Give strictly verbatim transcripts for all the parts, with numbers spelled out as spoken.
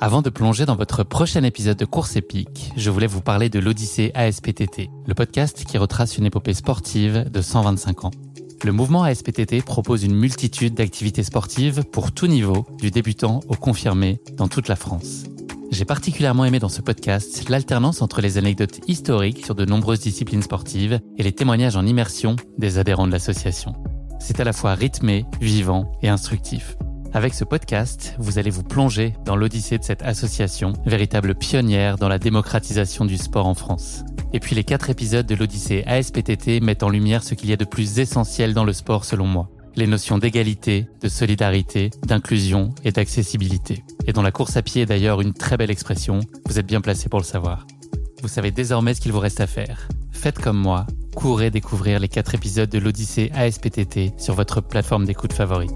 Avant de plonger dans votre prochain épisode de Course épique, je voulais vous parler de l'Odyssée A S P T T, le podcast qui retrace une épopée sportive de cent vingt-cinq ans. Le mouvement A S P T T propose une multitude d'activités sportives pour tout niveau, du débutant au confirmé, dans toute la France. J'ai particulièrement aimé dans ce podcast l'alternance entre les anecdotes historiques sur de nombreuses disciplines sportives et les témoignages en immersion des adhérents de l'association. C'est à la fois rythmé, vivant et instructif. Avec ce podcast, vous allez vous plonger dans l'odyssée de cette association, véritable pionnière dans la démocratisation du sport en France. Et puis les quatre épisodes de l'Odyssée A S P T T mettent en lumière ce qu'il y a de plus essentiel dans le sport selon moi. Les notions d'égalité, de solidarité, d'inclusion et d'accessibilité. Et dont la course à pied est d'ailleurs une très belle expression, vous êtes bien placé pour le savoir. Vous savez désormais ce qu'il vous reste à faire. Faites comme moi, courez découvrir les quatre épisodes de l'Odyssée A S P T T sur votre plateforme d'écoute favorite.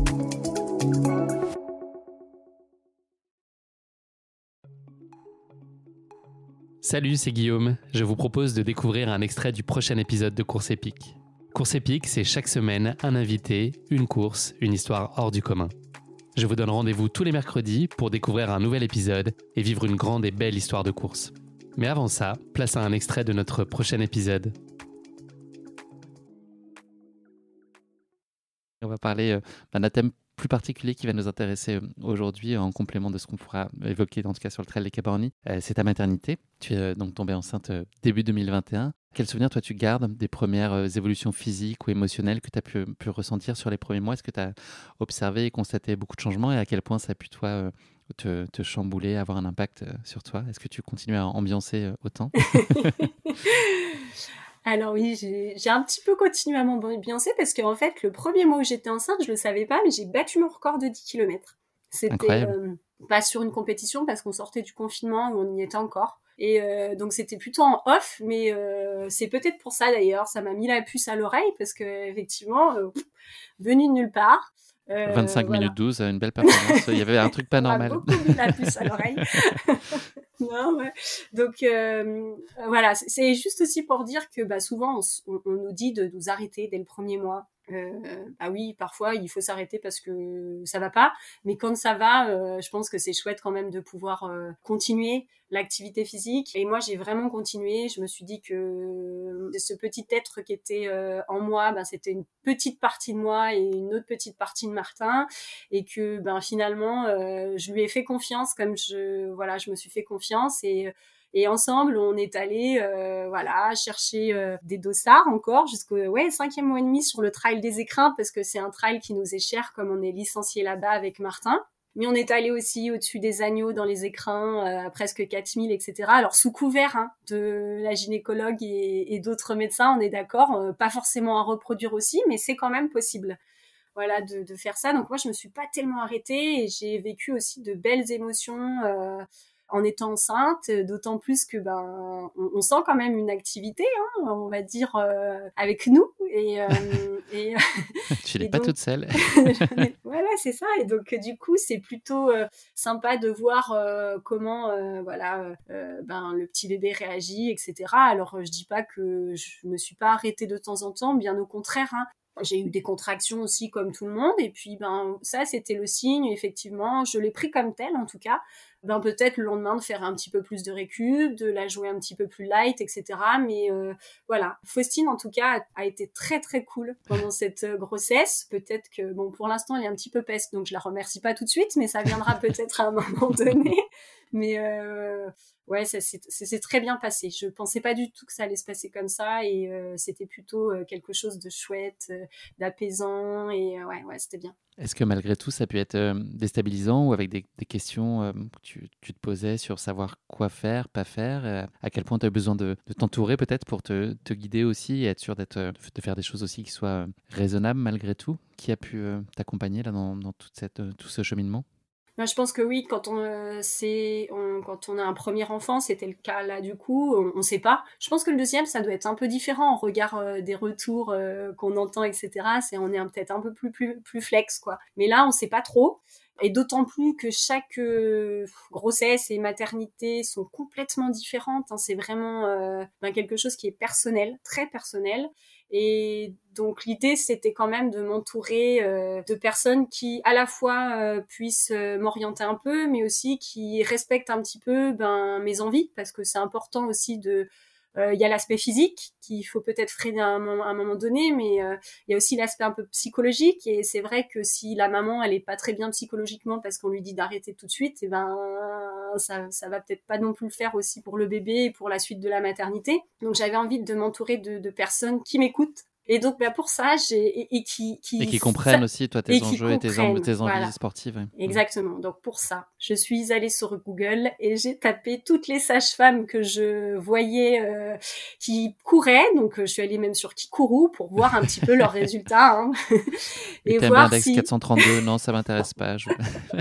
Salut, c'est Guillaume. Je vous propose de découvrir un extrait du prochain épisode de Course épique. Course épique, c'est chaque semaine un invité, une course, une histoire hors du commun. Je vous donne rendez-vous tous les mercredis pour découvrir un nouvel épisode et vivre une grande et belle histoire de course. Mais avant ça, place à un extrait de notre prochain épisode. On va parler euh, d'un thème plus particulier qui va nous intéresser aujourd'hui en complément de ce qu'on pourra évoquer en tout cas sur le trail des Cabornis. Euh, c'est ta maternité. Tu es euh, donc tombée enceinte euh, début deux mille vingt et un. Quel souvenir toi tu gardes des premières euh, évolutions physiques ou émotionnelles que tu as pu, pu ressentir sur les premiers mois? Est-ce que tu as observé et constaté beaucoup de changements et à quel point ça a pu toi euh, te, te chambouler, avoir un impact euh, sur toi? Est-ce que tu continues à ambiancer euh, autant? Alors oui, j'ai, j'ai un petit peu continué à m'ambiancer parce qu'en fait, le premier mois où j'étais enceinte, je le savais pas, mais j'ai battu mon record de dix kilomètres. C'était euh, pas sur une compétition parce qu'on sortait du confinement où on y était encore. Et euh, donc c'était plutôt en off, mais euh, c'est peut-être pour ça d'ailleurs, ça m'a mis la puce à l'oreille parce que effectivement, euh, venu de nulle part. Euh, vingt-cinq voilà. minutes douze, une belle performance. Il y avait un truc pas normal. On m'a beaucoup mis la puce à l'oreille. Non, ouais. Donc euh, voilà, c'est juste aussi pour dire que bah, souvent on, on, on nous dit de nous arrêter dès le premier mois. Euh, bah oui, parfois il faut s'arrêter parce que ça va pas, mais quand ça va, euh, je pense que c'est chouette quand même de pouvoir euh, continuer l'activité physique. Et moi j'ai vraiment continué, je me suis dit que ce petit être qui était euh, en moi, ben, c'était une petite partie de moi et une autre petite partie de Martin, et que ben, finalement euh, je lui ai fait confiance comme je, voilà, je me suis fait confiance et Et ensemble, on est allé, euh, voilà, chercher euh, des dossards encore jusqu'au ouais cinquième mois et demi sur le trail des Écrins parce que c'est un trail qui nous est cher comme on est licencié là-bas avec Martin. Mais on est allé aussi au-dessus des agneaux dans les Écrins, euh, à presque quatre mille, et cetera. Alors sous couvert hein, de la gynécologue et, et d'autres médecins, on est d'accord, euh, pas forcément à reproduire aussi, mais c'est quand même possible. Voilà, de, de faire ça. Donc moi, je me suis pas tellement arrêtée et j'ai vécu aussi de belles émotions. Euh, en étant enceinte, d'autant plus que ben on, on sent quand même une activité, hein, on va dire euh, avec nous et, euh, et tu n'es pas donc, toute seule. Voilà, c'est ça. Et donc du coup, c'est plutôt euh, sympa de voir euh, comment euh, voilà euh, ben le petit bébé réagit, et cetera. Alors je dis pas que je me suis pas arrêtée de temps en temps, bien au contraire. Hein. J'ai eu des contractions aussi comme tout le monde et puis ben ça c'était le signe effectivement, je l'ai pris comme tel en tout cas, ben peut-être le lendemain de faire un petit peu plus de récup, de la jouer un petit peu plus light, et cetera. Mais euh, voilà, Faustine en tout cas a, a été très très cool pendant cette euh, grossesse. Peut-être que bon pour l'instant elle est un petit peu peste donc je la remercie pas tout de suite, mais ça viendra peut-être à un moment donné. Mais euh, ouais, ça s'est, ça s'est très bien passé. Je pensais pas du tout que ça allait se passer comme ça et euh, c'était plutôt euh, quelque chose de chouette, euh, d'apaisant et euh, ouais, ouais, c'était bien. Est-ce que malgré tout, ça a pu être euh, déstabilisant ou avec des, des questions euh, que tu, tu te posais sur savoir quoi faire, pas faire euh, à quel point tu as eu besoin de, de t'entourer peut-être pour te, te guider aussi et être sûr d'être, de faire des choses aussi qui soient euh, raisonnables malgré tout? Qui a pu euh, t'accompagner là, dans, dans toute cette, euh, tout ce cheminement? Moi, je pense que oui, quand on, euh, c'est, on, quand on a un premier enfant, c'était le cas là du coup, on, on sait pas. Je pense que le deuxième, ça doit être un peu différent en regard euh, des retours euh, qu'on entend, et cetera. C'est, on est un, peut-être un peu plus, plus, plus flex, quoi. Mais là, on sait pas trop. Et d'autant plus que chaque euh, grossesse et maternité sont complètement différentes. Hein. C'est vraiment euh, ben, quelque chose qui est personnel, très personnel. Et donc l'idée, c'était quand même de m'entourer euh, de personnes qui, à la fois, euh, puissent euh, m'orienter un peu, mais aussi qui respectent un petit peu ben, mes envies, parce que c'est important aussi de... Il euh, y a l'aspect physique qu'il faut peut-être freiner à un moment, à un moment donné, mais il euh, y a aussi l'aspect un peu psychologique. Et c'est vrai que si la maman, elle est pas très bien psychologiquement parce qu'on lui dit d'arrêter tout de suite, et ben ça, ça va peut-être pas non plus le faire aussi pour le bébé et pour la suite de la maternité. Donc j'avais envie de m'entourer de, de personnes qui m'écoutent. Et donc, bah, pour ça, j'ai, et, et qui, qui, et qui comprennent aussi, toi, tes et enjeux et tes, en, tes envies voilà. sportives. Ouais. Exactement. Donc, pour ça, je suis allée sur Google et j'ai tapé toutes les sages-femmes que je voyais euh, qui couraient. Donc, je suis allée même sur Kikourou pour voir un petit peu leurs résultats. Hein. et et voir index si... quatre cent trente-deux, non, ça m'intéresse pas. Je...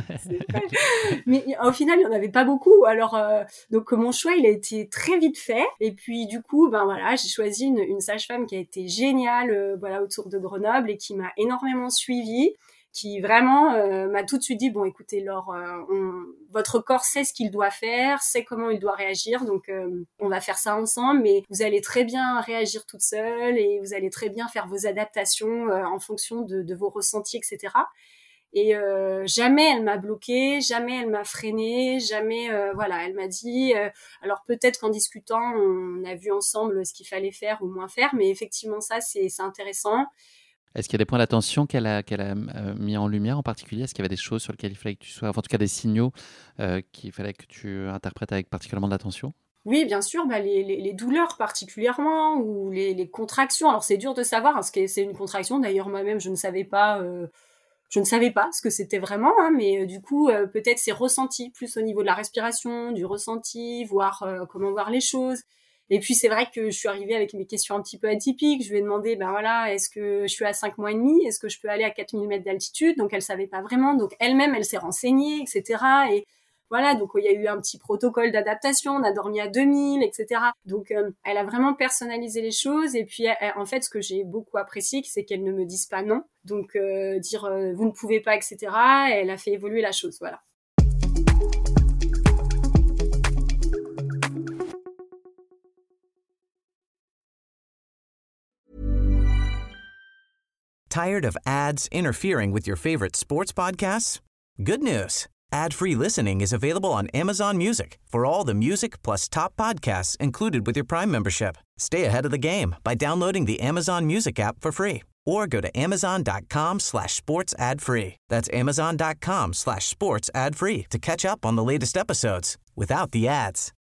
Mais au final, il n'y en avait pas beaucoup. Alors, euh, donc, mon choix, il a été très vite fait. Et puis, du coup, ben voilà, j'ai choisi une, une sage-femme qui a été géniale. Euh, voilà, autour de Grenoble et qui m'a énormément suivie, qui vraiment euh, m'a tout de suite dit bon écoutez Laure, euh, on, votre corps sait ce qu'il doit faire, sait comment il doit réagir, donc euh, on va faire ça ensemble, mais vous allez très bien réagir toute seule et vous allez très bien faire vos adaptations euh, en fonction de, de vos ressentis, et cetera. Et euh, jamais elle m'a bloquée, jamais elle m'a freinée, jamais euh, voilà, elle m'a dit euh, alors peut-être qu'en discutant on a vu ensemble ce qu'il fallait faire ou moins faire, mais effectivement ça c'est c'est intéressant. Est-ce qu'il y a des points d'attention qu'elle a qu'elle a euh, mis en lumière en particulier? Est-ce qu'il y avait des choses sur lesquelles il fallait que tu sois, enfin, en tout cas des signaux euh, qu'il fallait que tu interprètes avec particulièrement d'attention? Oui, bien sûr, bah les, les, les douleurs particulièrement ou les, les contractions. Alors c'est dur de savoir hein, ce que c'est une contraction. D'ailleurs moi-même je ne savais pas. Euh, Je ne savais pas ce que c'était vraiment, hein, mais euh, du coup, euh, peut-être c'est ressenti, plus au niveau de la respiration, du ressenti, voir euh, comment voir les choses. Et puis, c'est vrai que je suis arrivée avec mes questions un petit peu atypiques. Je lui ai demandé, ben voilà, est-ce que je suis à cinq mois et demi? Est-ce que je peux aller à quatre mille mètres d'altitude? Donc, elle savait pas vraiment. Donc, elle-même, elle s'est renseignée, et cetera. Et voilà, donc il y a eu un petit protocole d'adaptation, on a dormi à deux mille, et cetera. Donc euh, elle a vraiment personnalisé les choses et puis elle, en fait ce que j'ai beaucoup apprécié, c'est qu'elle ne me dise pas non, donc euh, dire euh, vous ne pouvez pas, et cetera. Elle a fait évoluer la chose, voilà. Tired of ads interfering with your favorite sports podcasts? Good news. Ad-free listening is available on Amazon Music for all the music plus top podcasts included with your Prime membership. Stay ahead of the game by downloading the Amazon Music app for free or go to amazon.com slash sports ad free. That's amazon.com slash sports ad free to catch up on the latest episodes without the ads.